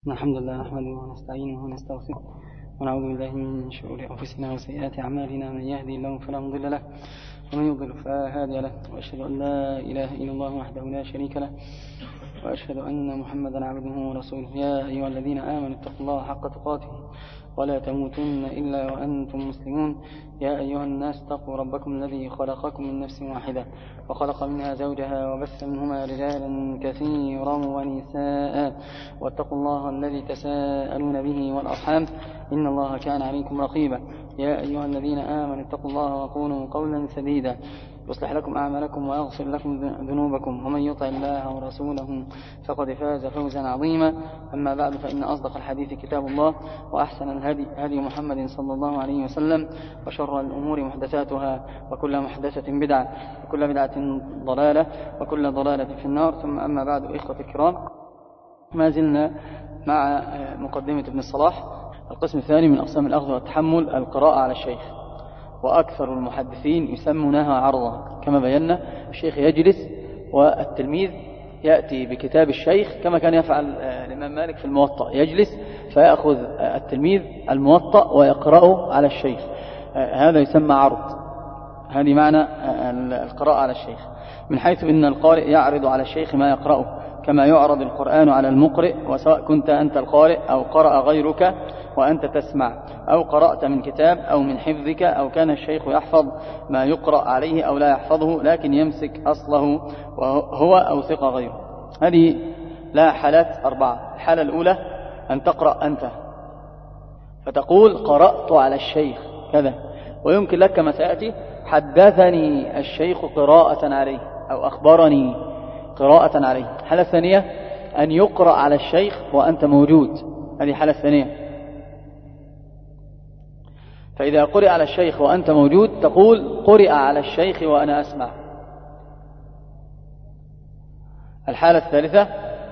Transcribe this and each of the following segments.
الحمد لله نحمده ونستعينه ونستغفره ونعوذ بالله من شرور أنفسنا وسيئات أعمالنا. من يهدي الله فلا مضل له ومن يضلل فلا هادي له، وأشهد أن لا إله إلا الله وحده لا شريك له، وأشهد أن محمدا عبده ورسوله. يا أيها الذين آمنوا اتقوا الله حق تقاته ولا تموتن إلا وأنتم مسلمون. يا أيها الناس اتقوا ربكم الذي خلقكم من نفس واحدة وخلق منها زوجها وبث منهما رجالا كثيرا ونساء، واتقوا الله الذي تساءلون به والأرحام إن الله كان عليكم رقيبا. يا أيها الذين آمنوا اتقوا الله وقولوا قولا سديدا يصلح لكم أعمالكم ويغفر لكم ذنوبكم، ومن يطع الله ورسوله فقد فاز فوزا عظيما. أما بعد، فإن أصدق الحديث كتاب الله، وأحسن الهدي هدي محمد صلى الله عليه وسلم، وشر الأمور محدثاتها، وكل محدثة بدعة، وكل بدعة ضلالة، وكل ضلالة في النار. ثم أما بعد، إخوة الكرام، ما زلنا مع مقدمة ابن الصلاح، القسم الثاني من أقسام الأخذ والتحمل، القراءة على الشيخ. وأكثر المحدثين يسمونها عرضا، كما بينا الشيخ يجلس والتلميذ يأتي بكتاب الشيخ كما كان يفعل الإمام مالك في الموطأ، يجلس فيأخذ التلميذ الموطأ ويقرأه على الشيخ. هذا يسمى عرض. هذه معنى القراءة على الشيخ، من حيث إن القارئ يعرض على الشيخ ما يقرأه، كما يعرض القرآن على المقرئ، وسواء كنت أنت القارئ أو قرأ غيرك وأنت تسمع، أو قرأت من كتاب أو من حفظك، أو كان الشيخ يحفظ ما يقرأ عليه أو لا يحفظه لكن يمسك أصله هو أو ثقة غيره. هذه لها حالات أربعة. الحالة الأولى أن تقرأ أنت فتقول قرأت على الشيخ كذا، ويمكن لك كما سيأتي حدثني الشيخ قراءة عليه أو أخبرني قراءة عليه. الحالة الثانية أن يقرأ على الشيخ وأنت موجود، هذه الحالة الثانية. فإذا قرئ على الشيخ وأنت موجود تقول قرئ على الشيخ وأنا أسمع. الحالة الثالثة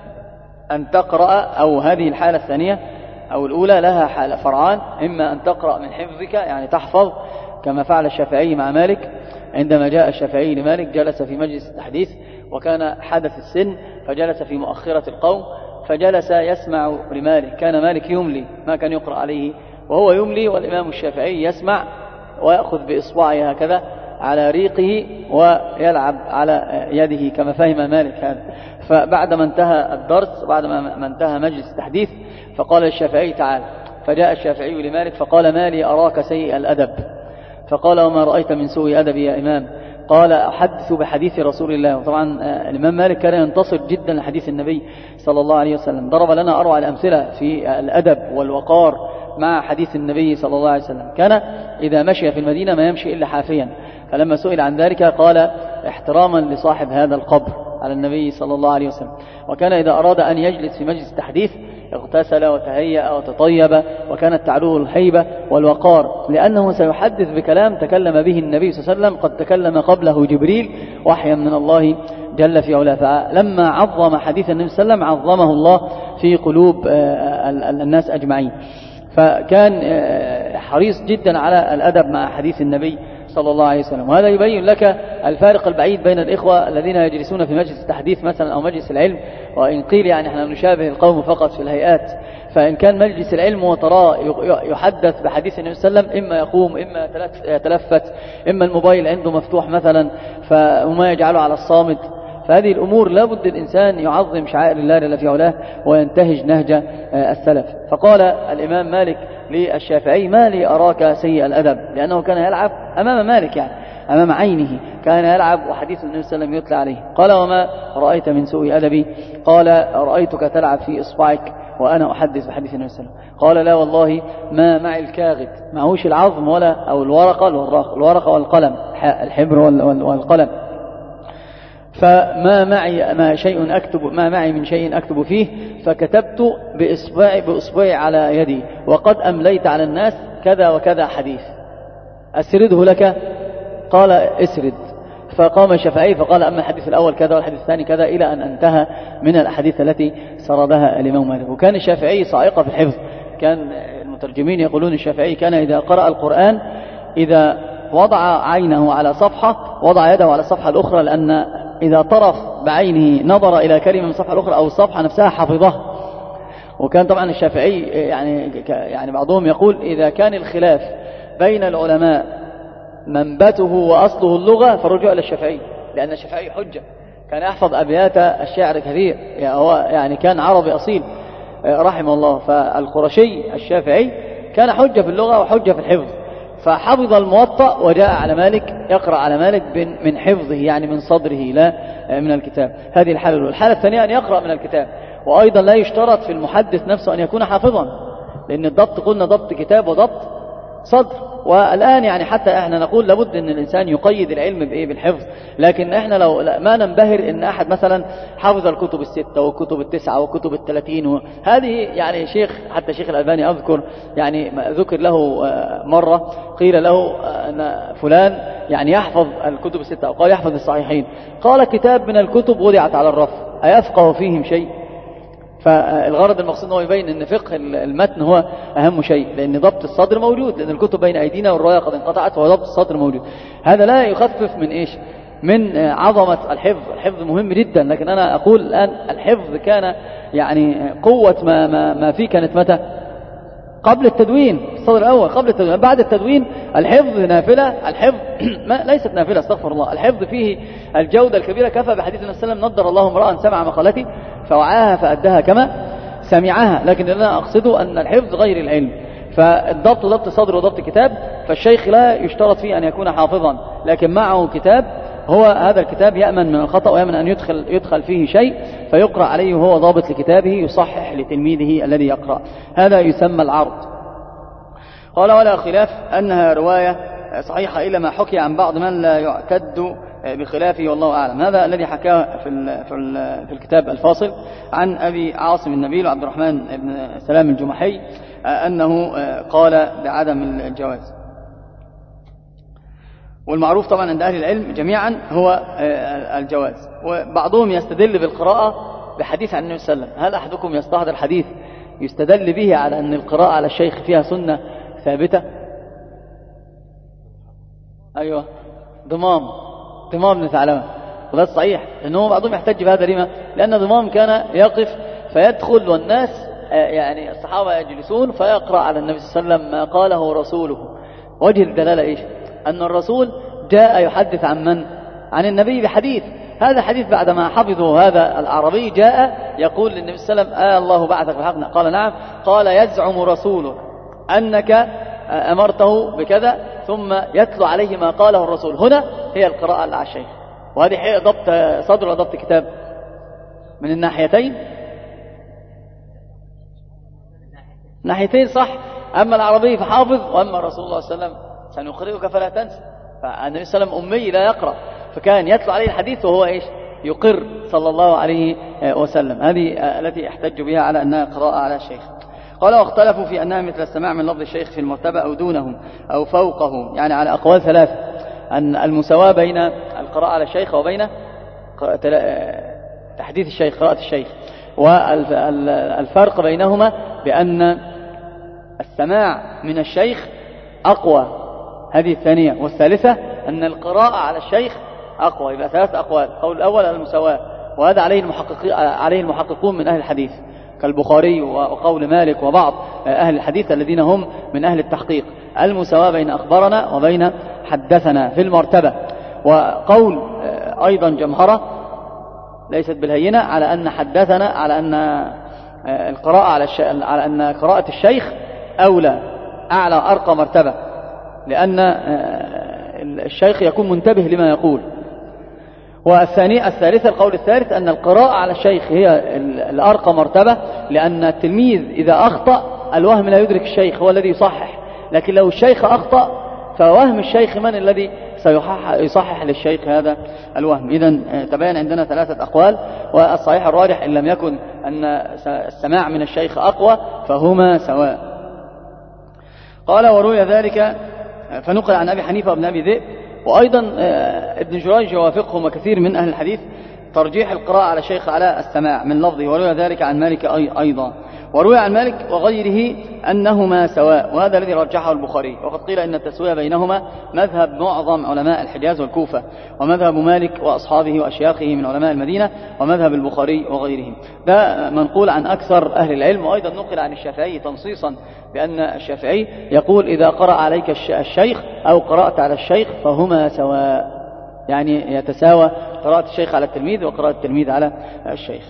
أن تقرأ، أو هذه الحالة الثانية أو الأولى لها حالة فرعان، إما أن تقرأ من حفظك يعني تحفظ، كما فعل الشافعي مع مالك. عندما جاء الشافعي لمالك جلس في مجلس التحديث، وكان حدث السن، فجلس في مؤخرة القوم، فجلس يسمع لمالك. كان مالك يملي، ما كان يقرأ عليه، وهو يملي، والإمام الشافعي يسمع ويأخذ بإصبعه هكذا على ريقه ويلعب على يده، كما فهم مالك هذا. فبعدما انتهى الدرس، بعد ما انتهى مجلس التحديث، فقال الشافعي تعال. فجاء الشافعي لمالك فقال ما لي أراك سيء الأدب؟ فقال وما رأيت من سوء أدبي يا إمام؟ قال أحدث بحديث رسول الله. وطبعا الإمام مالك كان ينتصر جدا لحديث النبي صلى الله عليه وسلم، ضرب لنا أروع الأمثلة في الأدب والوقار مع حديث النبي صلى الله عليه وسلم. كان إذا مشي في المدينة ما يمشي إلا حافيا، فلما سئل عن ذلك قال احتراما لصاحب هذا القبر على النبي صلى الله عليه وسلم. وكان إذا أراد أن يجلس في مجلس التحديث اغتسل وتهيأ وتطيب، وكانت تعلوه الهيبة والوقار، لأنه سيحدث بكلام تكلم به النبي صلى الله عليه وسلم، قد تكلم قبله جبريل وحيا من الله جل في علاه. فلما عظم حديث النبي صلى الله عليه وسلم عظمه الله في قلوب الناس أجمعين. فكان حريص جدا على الأدب مع حديث النبي صلى الله عليه وسلم. وهذا يبين لك الفارق البعيد بين الإخوة الذين يجلسون في مجلس التحديث مثلا أو مجلس العلم، وإن قيل يعني احنا نشابه القوم فقط في الهيئات. فإن كان مجلس العلم وتراه يحدث بحديث النبي صلى الله عليه وسلم، إما يقوم إما يتلفت، إما الموبايل عنده مفتوح مثلا وما يجعله على الصامت. فهذه الأمور لا بد الإنسان يعظم شعائر الله جل في علاه وينتهج نهج السلف. فقال الإمام مالك للشافعي ما لي أراك سيء الأدب، لأنه كان يلعب أمام مالك، يعني أمام عينه كان يلعب وحديث النبي صلى الله عليه وسلم يتلى عليه. قال وما رأيت من سوء أدبي؟ قال رأيتك تلعب في إصبعك وأنا أحدث بحديث النبي صلى الله عليه وسلم. قال لا والله ما معي الكاغد، معهوش العظم ولا أو الورقة والقلم، الحبر والقلم. فما معي من شيء أكتب فيه، فكتبت بإصبعي على يدي، وقد أمليت على الناس كذا وكذا حديث، أسرده لك؟ قال اسرد. فقام الشافعي فقال أما الحديث الأول كذا والحديث الثاني كذا، إلى أن انتهى من الأحاديث التي سردها الإمام مالك. وكان الشافعي صائقة في الحفظ. كان المترجمين يقولون الشافعي كان إذا قرأ القرآن إذا وضع عينه على صفحة وضع يده على الصفحة الأخرى، لأن إذا طرف بعينه نظر إلى كلمة من الصفحة الأخرى أو الصفحة نفسها حفظها. وكان طبعا الشافعي يعني بعضهم يقول إذا كان الخلاف بين العلماء منبته وأصله اللغة فالرجوع إلى الشافعي، لأن الشافعي حجة، كان يحفظ أبيات الشعر كثير، هو يعني كان عربي أصيل رحمه الله. فالقرشي الشافعي كان حجة في اللغة وحجة في الحفظ، فحفظ الموطأ وجاء على مالك يقرأ على مالك من حفظه، يعني من صدره لا من الكتاب. هذه الحالة الأولى. الحالة الثانية أن يقرأ من الكتاب، وأيضا لا يشترط في المحدث نفسه أن يكون حافظا، لأن الضبط قلنا ضبط كتاب وضبط صدر. والآن يعني حتى احنا نقول لابد ان الانسان يقيد العلم بايه؟ بالحفظ. لكن احنا لو ما ننبهر ان احد مثلا حافظ الكتب الستة والكتب التسعة والكتب ال30 هذه يعني حتى شيخ الألباني اذكر يعني ذكر له مرة قيل له ان فلان يعني يحفظ الكتب الستة، او قال يحفظ الصحيحين، قال كتاب من الكتب وضعت على الرف أيفقه فيهم شيء؟ فالغرض المقصود هو يبين ان فقه المتن هو اهم شيء، لان ضبط الصدر موجود، لان الكتب بين ايدينا والروايه قد انقطعت، وضبط الصدر موجود. هذا لا يخفف من ايش؟ من عظمه الحفظ. الحفظ مهم جدا، لكن انا اقول الان الحفظ كان يعني قوه ما فيه كانت متى؟ قبل التدوين، الصدر الاول قبل التدوين. بعد التدوين الحفظ نافله، الحفظ ليست نافله، استغفر الله، الحفظ فيه الجوده الكبيره. كفى بحديث النبي صلى الله عليه وسلم نضر الله امرأ سمع مقالتي فوعاها فأداها كما سمعها. لكن اللي أنا أقصده أن الحفظ غير العلم، فالضبط ضبط صدر وضبط كتاب. فالشيخ لا يشترط فيه أن يكون حافظا، لكن معه كتاب، هو هذا الكتاب يأمن من الخطأ ويأمن أن يدخل فيه شيء فيقرأ عليه وهو ضابط لكتابه، يصحح لتلميذه الذي يقرأ. هذا يسمى العرض. قال ولا خلاف أنها رواية صحيحة إلا ما حكي عن بعض من لا يعتد بخلافه والله أعلم. هذا الذي حكاه في الكتاب الفاصل عن أبي عاصم النبيل وعبد الرحمن بن سلام الجمحي أنه قال بعدم الجواز. والمعروف طبعا عند أهل العلم جميعا هو الجواز. وبعضهم يستدل بالقراءة بحديث عن النبي صلى الله عليه وسلم. هل أحدكم يستحضر حديث يستدل به على أن القراءة على الشيخ فيها سنة ثابتة؟ أيوة، ضمام بن ثعلبة، وده صحيح، لأنه بعضهم يحتج بهذا. لما؟ لأن ضمام كان يقف فيدخل والناس يعني الصحابة يجلسون فيقرأ على النبي صلى الله عليه وسلم ما قاله رسوله. وجه الدلالة إيش؟ أن الرسول جاء يحدث عن من؟ عن النبي بحديث. هذا حديث بعدما حفظه هذا الأعرابي جاء يقول للنبي صلى الله عليه وسلم الله بعثك بحقنا؟ قال نعم. قال يزعم رسولك أنك أمرته بكذا، ثم يتلو عليه ما قاله الرسول. هنا هي القراءة على الشيخ. وهذه هي ضبط صدر وضبط كتاب من الناحيتين، ناحيتين صح. أما العربي فحافظ، وأما رسول الله صلى الله عليه وسلم سنقرئك فلا تنسى. فالنبي صلى الله عليه وسلم أمي لا يقرأ، فكان يتلو عليه الحديث وهو إيش؟ يقر صلى الله عليه وسلم. هذه التي احتج بها على أنها قراءة على الشيخ. قال واختلفوا في أنها مثل السماع من لفظ الشيخ في المرتبة أو دونه أو فوقه، يعني على أقوال ثلاثة. أن المساواة بين القراءة على الشيخ وبين تحديث الشيخ، قراءة الشيخ، والفرق بينهما بأن السماع من الشيخ أقوى، هذه الثانية. والثالثة أن القراءة على الشيخ أقوى. يبقى ثلاث أقوال. القول الأول المساواة، وهذا عليه المحققون من أهل الحديث كالبخاري وقول مالك وبعض أهل الحديث الذين هم من أهل التحقيق. المساواة بين أخبرنا وبين حدثنا في المرتبة. وقول أيضا جمهرة ليست بالهينة على أن حدثنا، على أن القراءة على أن قراءة الشيخ أولى، أعلى أرقى مرتبة، لأن الشيخ يكون منتبه لما يقول. الثالثة القول الثالث أن القراءة على الشيخ هي الأرقى مرتبة، لأن التلميذ إذا أخطأ الوهم لا يدرك الشيخ، هو الذي يصحح. لكن لو الشيخ أخطأ فوهم الشيخ من الذي سيصحح للشيخ هذا الوهم. إذن تبين عندنا ثلاثة أقوال، والصحيح الراجح إن لم يكن أن السماع من الشيخ أقوى فهما سواء. قال وروي ذلك فنقل عن أبي حنيفة وابن أبي ذئب، وأيضا ابن جريج يوافقهم وكثير من أهل الحديث ترجيح القراءة على الشيخ على السماع من لفظه، وروي ذلك عن مالك أيضا، وروي عن مالك وغيره أنهما سواء، وهذا الذي رجحه البخاري. وقد قيل إن التسوية بينهما مذهب معظم علماء الحجاز والكوفة، ومذهب مالك وأصحابه وأشياخه من علماء المدينة، ومذهب البخاري وغيرهم. ده منقول عن أكثر أهل العلم، وأيضا نقل عن الشافعي تنصيصا بأن الشافعي يقول إذا قرأ عليك الشيخ أو قرأت على الشيخ فهما سواء، يعني يتساوى قراءة الشيخ على التلميذ وقراءة التلميذ على الشيخ.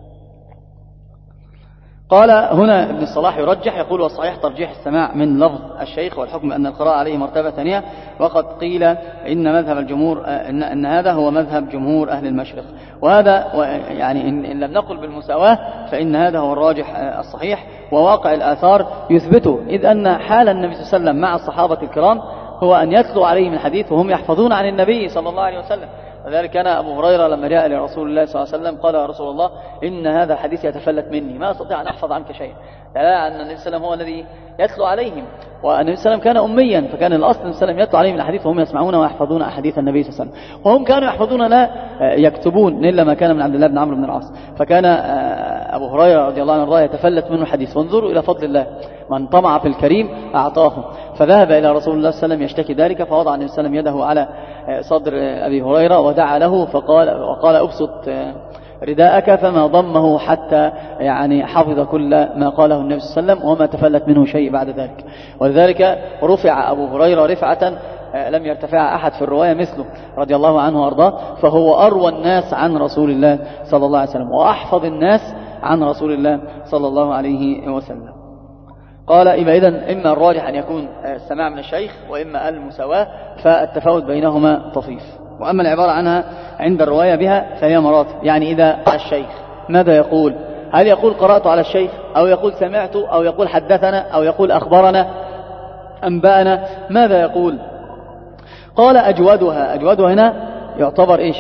قال هنا ابن الصلاح يرجح، يقول والصحيح ترجيح السماع من لفظ الشيخ، والحكم أن القراءة عليه مرتبة ثانية. وقد قيل إن مذهب الجمهور إن هذا هو مذهب جمهور أهل المشرق، وهذا يعني إن لم نقل بالمساواة فإن هذا هو الراجح الصحيح، وواقع الآثار يثبته، إذ أن حال النبي صلى الله عليه وسلم مع الصحابة الكرام هو أن يتلو عليهم الحديث وهم يحفظون عن النبي صلى الله عليه وسلم. وذلك كان أبو هريرة لما جاء لرسول الله صلى الله عليه وسلم قال يا رسول الله إن هذا الحديث يتفلت مني، ما أستطيع أن أحفظ عنك شيئا، لا أن النبي صلى الله عليه وسلم هو الذي يتلو عليهم، والنبي صلى الله عليه وسلم كان أميا، فكان الأصل النبي صلى الله عليه وسلم يتلو عليهم الحديث وهم يسمعون ويحفظون أحاديث النبي صلى الله عليه وسلم، وهم كانوا يحفظون لا يكتبون إلا ما كان من عبد الله بن عمرو بن العاص. فكان أبو هريرة رضي الله عنه يتفلت منه الحديث. وانظروا إلى فضل الله، من طمع في الكريم أعطاه. فذهب إلى رسول الله صلى الله عليه وسلم يشتكي ذلك، فوضع النبي صلى الله عليه وسلم يده على صدر أبي هريرة ودعا له وقال أبسط رداءك، فما ضمه حتى يعني حفظ كل ما قاله النبي صلى الله عليه وسلم، وما تفلت منه شيء بعد ذلك. ولذلك رفع أبو هريرة رفعة لم يرتفع أحد في الرواية مثله رضي الله عنه وأرضاه، فهو أروى الناس عن رسول الله صلى الله عليه وسلم، وأحفظ الناس عن رسول الله صلى الله عليه وسلم. قال إذن إما الراجح أن يكون السماع من الشيخ، وإما المساواة، فالتفاوت بينهما طفيف. وأما العبارة عنها عند الرواية بها فهي مراتب، يعني إذا الشيخ ماذا يقول؟ هل يقول قرأت على الشيخ، أو يقول سمعت، أو يقول حدثنا، أو يقول أخبرنا، أنبأنا، ماذا يقول؟ قال أجودها هنا يعتبر إيش؟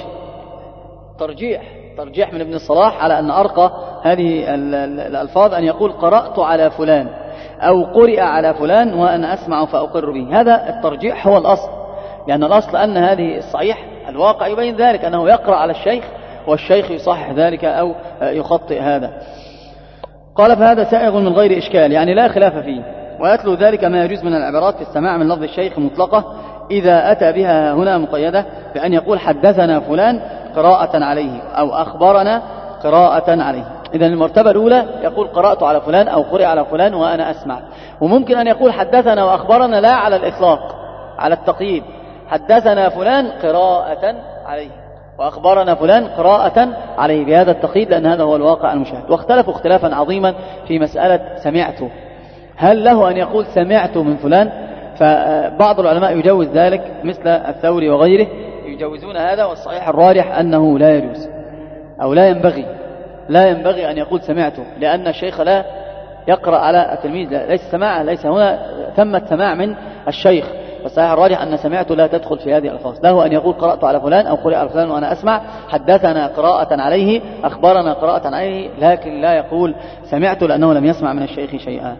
ترجيح من ابن الصلاح على أن أرقى هذه الألفاظ أن يقول قرأت على فلان أو قرئ على فلان وأنا أسمع فأقر به. هذا الترجيح هو الأصل، لأن الأصل أن هذه الصحيح الواقع يبين ذلك، أنه يقرأ على الشيخ والشيخ يصحح ذلك أو يخطئ هذا. قال فهذا سائغ من غير إشكال، يعني لا خلاف فيه. ويتلو ذلك ما يجوز من العبارات في السماع من لفظ الشيخ مطلقة إذا أتى بها هنا مقيدة بأن يقول حدثنا فلان قراءة عليه أو أخبرنا قراءة عليه. إذن المرتبة الأولى يقول قرأت على فلان أو قرئ على فلان وأنا أسمع. وممكن أن يقول حدثنا وأخبرنا لا على الإطلاق، على التقييد، حدثنا فلان قراءة عليه وأخبرنا فلان قراءة عليه، بهذا التقييد، لأن هذا هو الواقع المشاهد. واختلفوا اختلافا عظيما في مسألة سمعته، هل له أن يقول سمعت من فلان؟ فبعض العلماء يجوز ذلك مثل الثوري وغيره يجوزون هذا، والصحيح الراجح أنه لا يجوز أو لا ينبغي أن يقول سمعته، لأن الشيخ لا يقرأ على التلميذ، ليس هنا ثمة سماع من الشيخ. والصحيح الراجح أن سمعته لا تدخل في هذه الألفاظ، له أن يقول قرأت على فلان أو قرئ على فلان وأنا أسمع، حدثنا قراءة عليه، أخبرنا قراءة عليه، لكن لا يقول سمعته لأنه لم يسمع من الشيخ شيئا.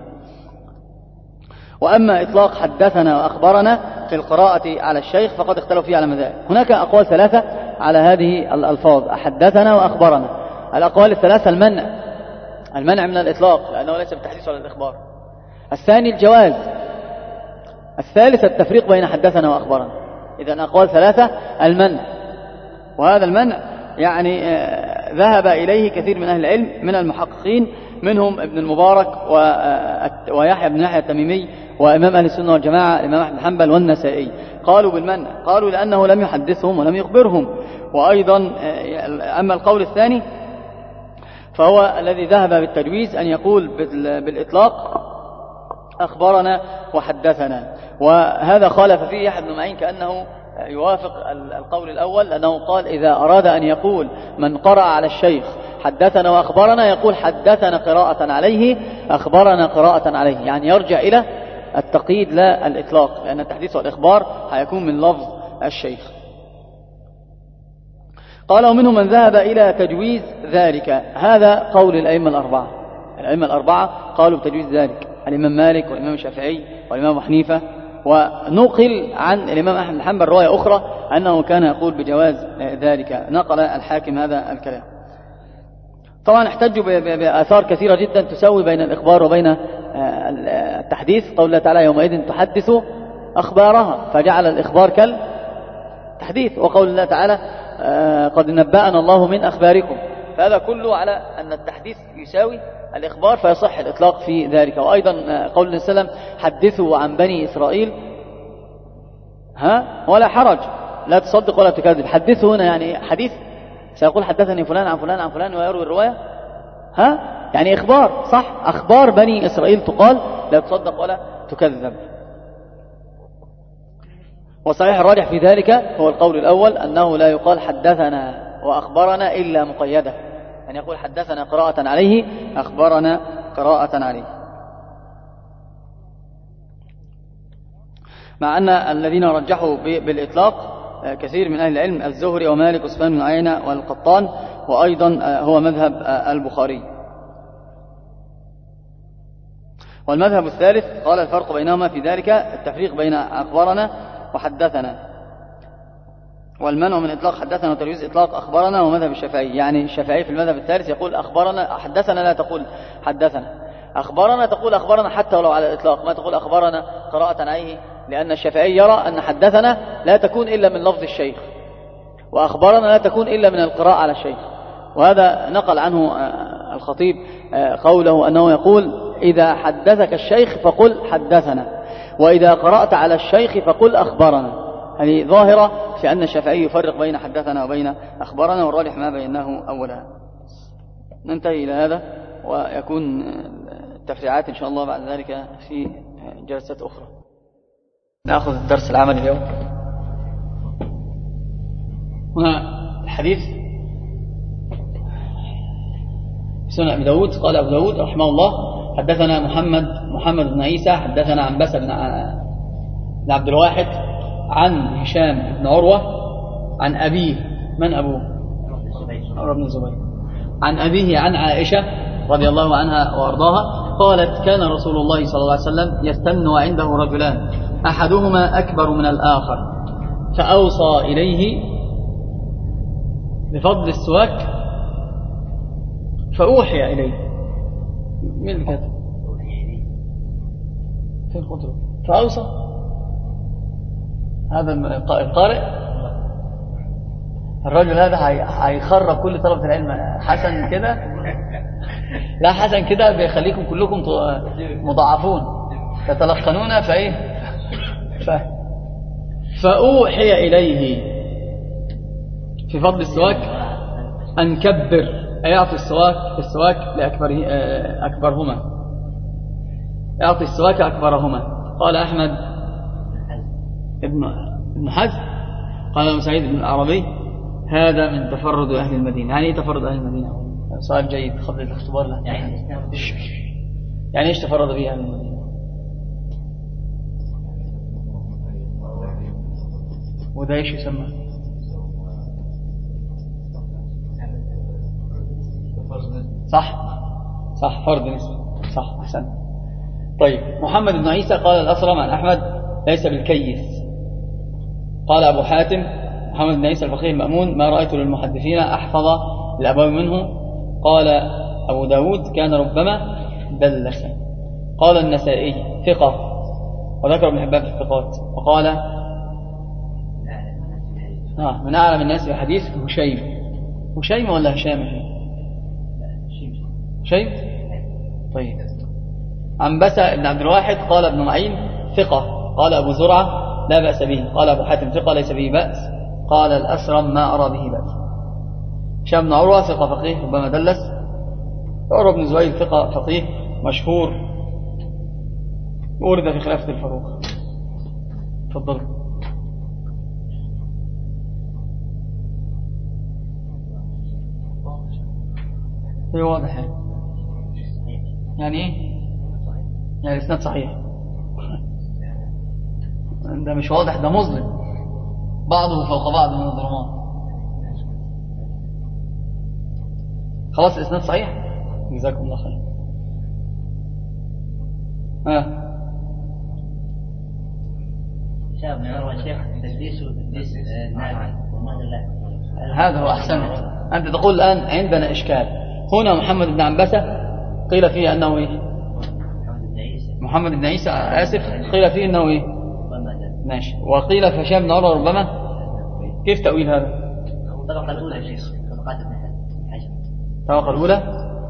وأما إطلاق حدثنا وأخبرنا في القراءة على الشيخ فقد اختلفوا فيه على مذاهب. هناك أقوال ثلاثة على هذه الألفاظ حدثنا وأخبرنا. الأقوال الثلاثة المنع من الإطلاق لأنه ليس بالتحديث ولا الإخبار. الثاني الجواز. الثالث التفريق بين حدثنا وأخبرنا. إذن أقوال ثلاثة المنع، وهذا المنع يعني ذهب إليه كثير من أهل العلم من المحققين، منهم ابن المبارك ويحيى بن يحيى التميمي وإمام أهل السنة والجماعة الإمام أحمد بن حنبل والنسائي، قالوا بالمنع، قالوا لأنه لم يحدثهم ولم يخبرهم. وأيضا أما القول الثاني فهو الذي ذهب بالتجويز أن يقول بالإطلاق أخبرنا وحدثنا، وهذا خالف فيه يحيى بن معين كأنه يوافق القول الأول، لأنه قال إذا أراد أن يقول من قرأ على الشيخ حدثنا وأخبرنا يقول حدثنا قراءة عليه أخبرنا قراءة عليه، يعني يرجع إلى التقييد لا الإطلاق، لأن التحديث والإخبار هيكون من لفظ الشيخ. قال ومنهم من ذهب إلى تجويز ذلك، هذا قول الأئمة الأربعة قالوا بتجويز ذلك، الإمام مالك والإمام الشافعي والإمام أبو حنيفة ونقل عن الإمام أحمد بن حنبل رواية أخرى أنه كان يقول بجواز ذلك، نقل الحاكم هذا الكلام. طبعا احتجوا بآثار كثيرة جدا تسوي بين الإخبار وبين التحديث. قول الله تعالى يومئذ تحدث أخبارها، فجعل الإخبار كالتحديث. وقول الله تعالى قد نبأنا الله من أخباركم، فهذا كله على أن التحديث يساوي الإخبار، فيصح الإطلاق في ذلك. وأيضا قول الله عليه وسلم حدثوا عن بني إسرائيل ولا حرج، لا تصدق ولا تكذب. حدثوا هنا يعني حديث، سيقول حدثني فلان عن فلان عن فلان ويروي الرواية، يعني إخبار، صح، أخبار بني إسرائيل تقال، لا تصدق ولا تكذب. وصحيح الراجح في ذلك هو القول الأول، أنه لا يقال حدثنا وأخبرنا إلا مقيدة، أن يقول حدثنا قراءة عليه، أخبرنا قراءة عليه. مع أن الذين رجحوا بالإطلاق كثير من أهل العلم، الزهري ومالك وسفيان بن عيينة والقطان، وأيضا هو مذهب البخاري. والمذهب الثالث قال الفرق بينهما في ذلك التفريق بين أخبرنا وحدثنا، والمنع من إطلاق حدثنا وتجويز إطلاق أخبرنا، ومذهب الشافعي. يعني الشافعي في المذهب الثالث يقول أخبرنا، حدثنا لا تقول حدثنا، أخبرنا تقول أخبرنا حتى ولو على الإطلاق، ما تقول أخبرنا قراءة عليه، لأن الشافعي يرى أن حدثنا لا تكون إلا من لفظ الشيخ، وأخبرنا لا تكون إلا من القراءة على الشيخ. وهذا نقل عنه الخطيب قوله أنه يقول إذا حدثك الشيخ فقل حدثنا، وإذا قرأت على الشيخ فقل أخبرنا. هذه ظاهرة في أن الشافعي يفرق بين حدثنا وبين أخبرنا، والراجح ما بينه أولا. ننتهي إلى هذا، ويكون التفريعات إن شاء الله بعد ذلك في جلسات أخرى. نأخذ الدرس العملي اليوم. هنا الحديث سنن أبي داود. قال أبو داود رحمه الله حدثنا محمد بن عيسى حدثنا عنبسة بن عبد الواحد عن هشام بن عروة عن أبيه. من أبوه؟ عروة بن الزبير. عن أبيه عن عائشة رضي الله عنها وأرضاها قالت كان رسول الله صلى الله عليه وسلم يستن وعنده رجلان أحدهما أكبر من الآخر، فأوصى إليه بفضل السواك فأوحي إليه. من الكاتب؟ فين خطره؟ فأوصى هذا القارئ. الرجل هذا هيخرب كل طلبة العلم. حسن كده، لا حسن كده بيخليكم كلكم مضاعفون تتلقنون فإيه فأوحي إليه في فضل السواك أن كبر، أيعطي السواك لأكبرهما، يعطي السواك أكبرهما. قال أحمد ابن حزم قال ابن سعيد بن العربي هذا من تفرد أهل المدينة. يعني إيه تفرد أهل المدينة؟ سؤال جيد قبل الاختبار له. يعني إيش تفرد به أهل المدينة؟ وده إيش يسمى؟ صح فرض نسبي، صح أحسن. طيب محمد بن عيسى قال الأسرم عن أحمد ليس بالكيس. قال أبو حاتم محمد بن عيسى الفقيه المأمون ما رأيت للمحدثين أحفظ الأبوي منه. قال أبو داود كان ربما دلس. قال النسائي ثقة، وذكر ابن حبان في الثقات. وقال من أعلم الناس بحديث هشيم ولا هشام؟ هشيم. طيب عنبسة بن عبد الواحد قال ابن معين ثقة. قال أبو زرعة لا بأس به. قال أبو حاتم ثقة ليس به بأس. قال الأسرم ما أرى به بأس. هشام بن عروة ثقة فقيه ربما دلس. عروة بن زبير ثقة فقيه مشهور ورد في خلافة الفاروق. تفضل. هي واضح يعني ايه؟ يعني الاسناد صحيح. ده مش واضح، ده مظلم، بعضه فوق بعض من الظلمات. خلاص الاسناد صحيح. جزاكم الله خير. ابن عمر شيخ تدليس وتدليس نافع هذا هو أحسن. أنت تقول الآن عندنا إشكال هنا. محمد بن عنبسة قيل فيه أنه إيه؟ محمد بن عيسى آسف قيل فيه أنه إيه؟ ماشي. وقيل في هشام بن عروة ربما. كيف تأويل هذا؟ الطبقة الأولى شيخ طبقات ابن حجر. الطبقة الأولى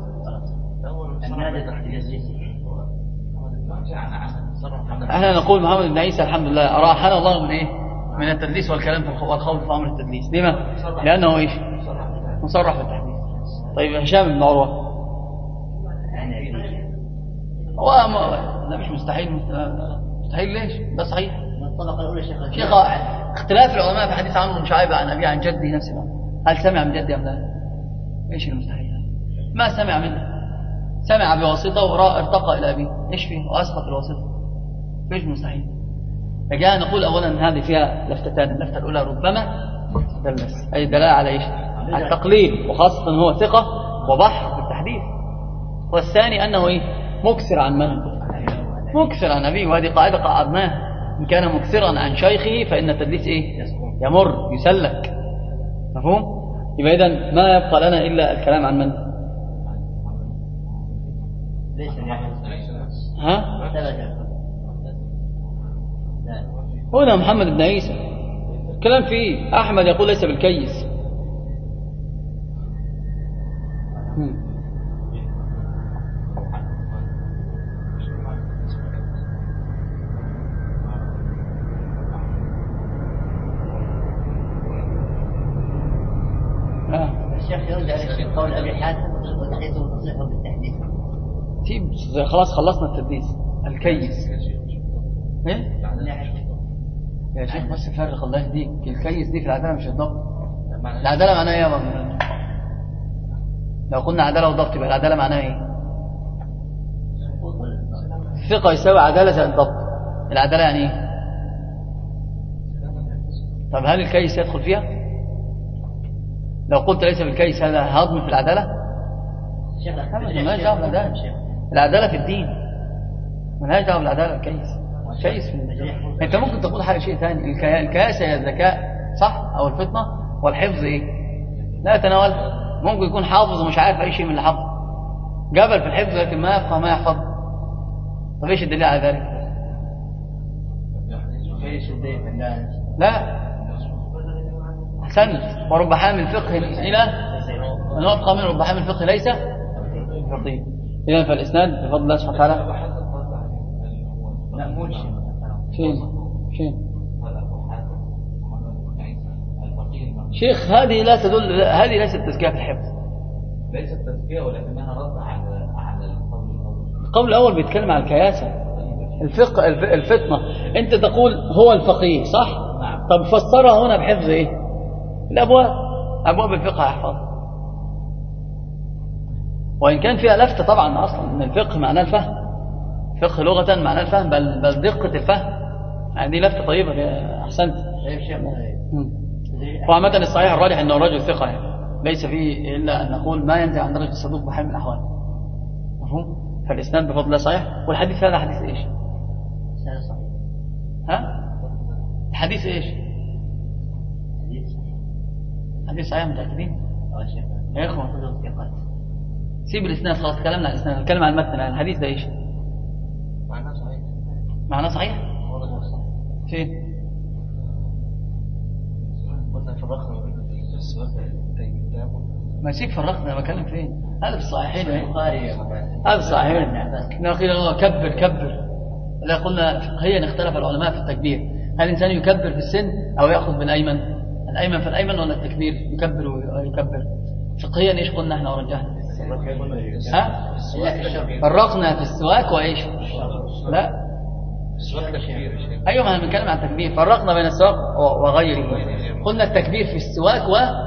احنا نقول محمد بن عيسى الحمد لله أراحنا الله من إيه؟ من التدليس والكلام والخوض في أمر التدليس. لما؟ لأنه إيش؟ مصرح بالتحديث. طيب هشام بن عروة هو لا مش مستحيل. مستحيل ليش؟ ده صحيح. الطبقة الأولى شيخ اختلاف العلماء في حديث عمرو بن شعيب عن أبيه عن جدي نفس الأمر. هل سمع من جدي أم لا؟ ايش المستحيل؟ ما سمع منه، سمع بواسطة وارتقى إلى أبيه. ايش فيه؟ وأسقط الواسطة. ايش مستحيل؟ فجاء نقول أولا هذه فيها لفتتان. اللفتة الأولى ربما دلس أي دلالة على ايش؟ على التقليل، وخاصة هو ثقة وبحر في التحديث. والثاني أنه إيه؟ مكثر عن من؟ مكثر عن أبيه. وهذه قاعدة قعدناها، إن كان مكثرا عن شيخه فإن التدليس إيه؟ يمر يسلك. مفهوم؟ يبقى إذن ما يبقى لنا إلا الكلام عن من؟ ها؟ هنا محمد بن عيسى الكلام فيه. أحمد يقول ليس بالكيس. الشيخ يرجع لقول أبي حاتم وتحديثه وتصريحه بالتحديث. خلاص خلصنا التدليس. الكيس ايه يا شيخ؟ بس فرق الله يهديك. الكيس دي في العدالة مش الضبط. العدالة معناها ايه يا بابا؟ لو قلنا عدالة وضبط يبقى العدالة معناها ايه؟ الثقة يساوي عدالة زي الضبط. العدالة يعني ايه؟ طب هل الكيس يدخل فيها؟ لو قلت ليس بالكيس هذا هضم في العدالة؟ مالهاش دعوة بالعدالة. العدالة في الدين مالهاش دعوة بالعدالة. الكيس في انت ممكن تقول حاجة شيء ثاني. الكياسة هي الذكاء صح او الفطنة، والحفظ ايه؟ لا يتناول. ممكن يكون حافظ ومش عارف اي شيء من اللي حافظ. جبل في الحفظ لكن ما يفقه ما يحفظ. طب ايش الدليل على ذلك؟ لا أحسنت. ورب حامل فقه إلى من وفق من رب حامل فقه ليس فقيه. إذن فالإسناد بفضل الله سبحانه وتعالى فين شيخ؟ هذه لا تدل، هذه ليست تزكية في الحفظ. ليست تزكية ولكنها رد على القول الأول بيتكلم عن الكياسة. الفقه الفطنة. أنت تقول هو الفقيه صح؟ نعم. طب فسرها هنا بحفظ إيه؟ الأبواب، أبواب الفقه يحفظ. وإن كان فيها لفتة طبعا أصلا من الفقه معناه الفهم. فقه لغة معناه الفهم، بل دقة الفهم. يعني دي لفتة طيبة. أحسنت. وعامة الصحيح الراجح أنه رجل ثقة يعني. ليس فيه إلا أن نقول ما ينزع عن درجة الصدوق بحال من الأحوال. مفهوم؟ فالإسناد بفضل الله صحيح. والحديث هذا حديث إيش؟ ها؟ الحديث إيش؟ حديث صحيح متأكدين؟ يا إخوة سيب الإسناد خلاص. كلامنا عن الإسناد، نتكلم عن المتن. الحديث ده إيش؟ معناه صحيح. معناه صحيح؟ فين؟ ما سيب فرقنا. أنا بكلم فين؟ هذا في الصحيحين. هذا في الصحيحين. نقول الله كبر. لا قلنا فقهيا اختلف العلماء في التكبير. هل الإنسان يكبر في السن أو يأخذ بالأيمن؟ الأيمن في الأيمن ولا التكبير يكبر ويكبر؟ فقهيا إيش قلنا إحنا ورجحنا؟ ها؟ فرقنا في السواك وإيش؟ لا أيوة ما بنتكلم عن التكبير. فرقنا بين السواك وغيره. قلنا التكبير في السواك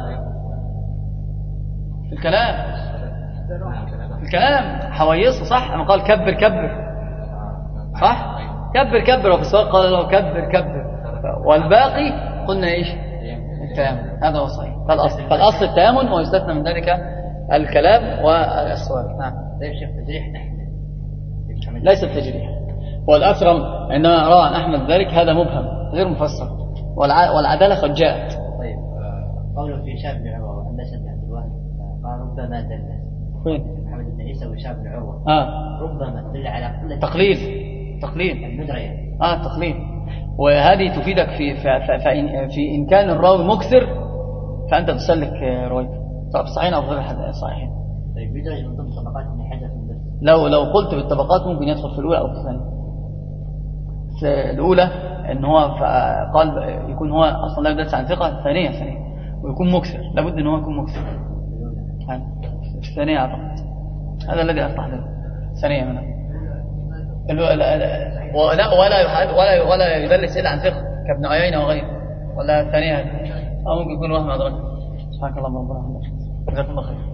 في الكلام. في الكلام حويصه صح. أما قال كبر صح؟ كبر. وفي السواك قال له كبر. والباقي قلنا إيش؟ التيامن. هذا هو صحيح. فالأصل التيامن ويستثنى من ذلك الكلام والسواك. نعم. ليس تجريح. ليس التجريح. والأكرم عندما روى عن أحمد ذلك هذا مبهم غير مفسر، والعدالة قد جاءت. طيب قوله في هشام بن عروة وأن بن عبد الواحد قال ربما دل وين؟ محمد بن عيسى وهشام بن عروة ربما دل على قلة تقليل الندرة يعني. تقليل. وهذه تفيدك في إن كان الراوي مكثر فأنت تسلك روايته طب صحيحين أو غير صحيحين. طيب يدرج من ضمن طبقات ابن حجر في الدرس. لو قلت بالطبقات ممكن يدخل في الأولى أو في الثانية. الأولى إن هو قال يكون هو أصلا لا يدرس عن ثقة. ثانية ويكون مكثر، لابد إن هو يكون مكثر. الثانية أعتقد هذا الذي أستحضره. ثانية منها ولا يدرس إلا عن ثقة كابن عيينة وغيره. ولا ثانية ممكن يكون وهم أدرك. سبحانك اللهم ربنا وبحمدك. جزاكم الله خير.